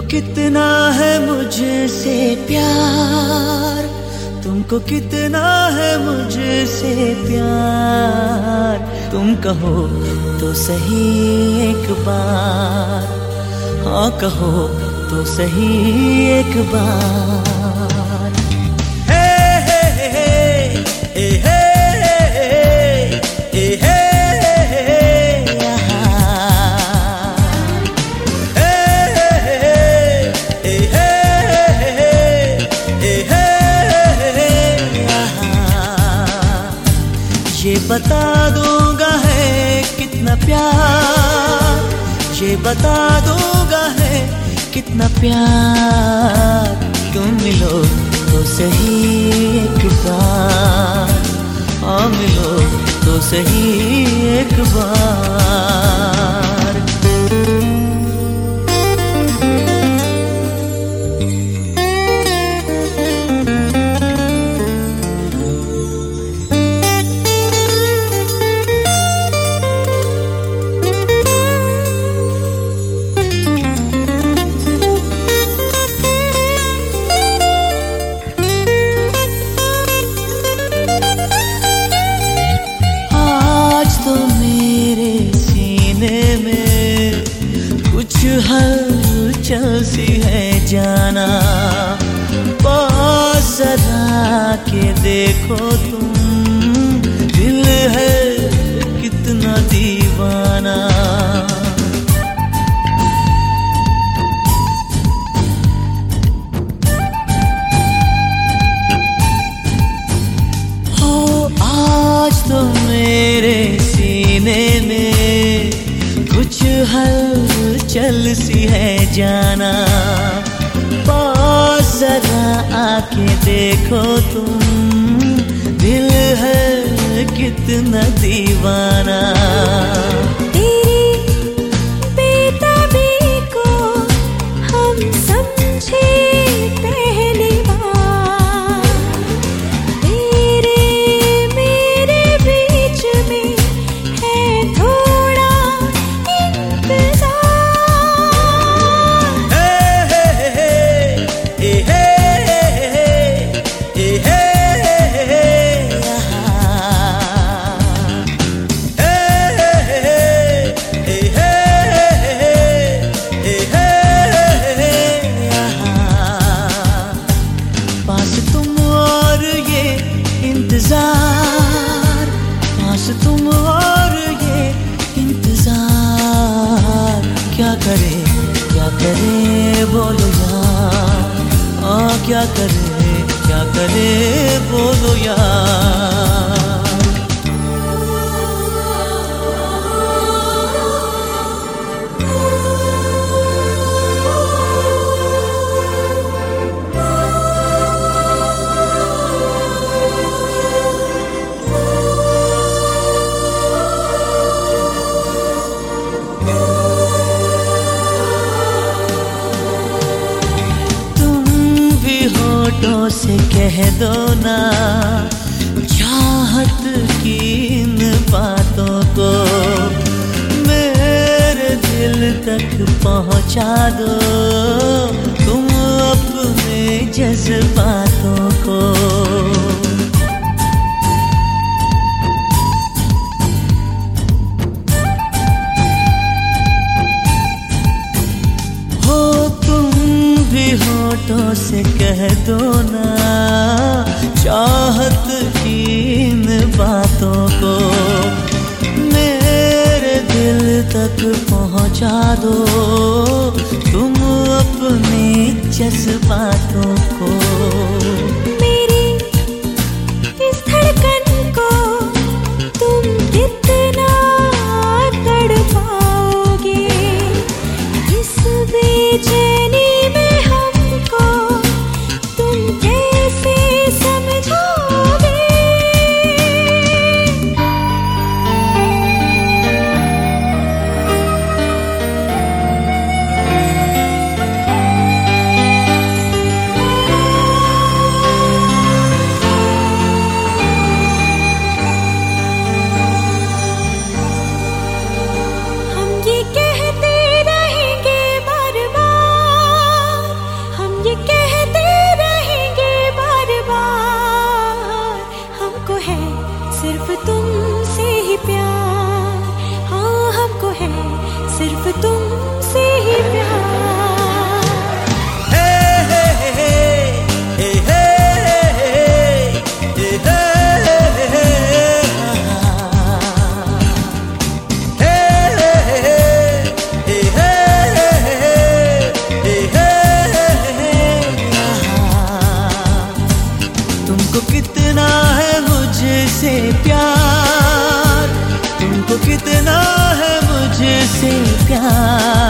कितना है मुझसे प्यार, तुमको कितना है मुझसे प्यार, तुम कहो तो सही एक बार, हाँ कहो तो सही एक बार। हे हे हे हे हे हे हे ये बता दूंगा है कितना प्यार, ये बता दूंगा है कितना प्यार, तुम मिलो तो सही एक बार, हाँ मिलो तो सही एक बार। हलचल सी है जाना, पास जरा के देखो तुम, दिल है कितना दीवाना। हो आज तो मेरे सीने में कुछ हलचल सी है जाना, पास जरा आके देखो तुम, दिल है कितना दीवाना। तेरी बेताबी को हम समझे पहली बार, तेरे मेरे बीच में है थोड़ा इंतजार, पास तुम और ये इंतजार, क्या करे बोलो यार, क्या करे बोलो यार। होठों से कह दो ना चाहत की इन बातों को, मेरे दिल तक पहुंचा दो तुम अपने जज्बातों को। होठों से कह दो ना चाहत की इन बातों को, मेरे दिल तक पहुंचा दो तुम अपने जज्बातों को। मेरी इस धड़कन को तुम कितना तड़पाओगे, इस बेचैनी मुझसे प्यार, तुमको कितना है मुझसे प्यार।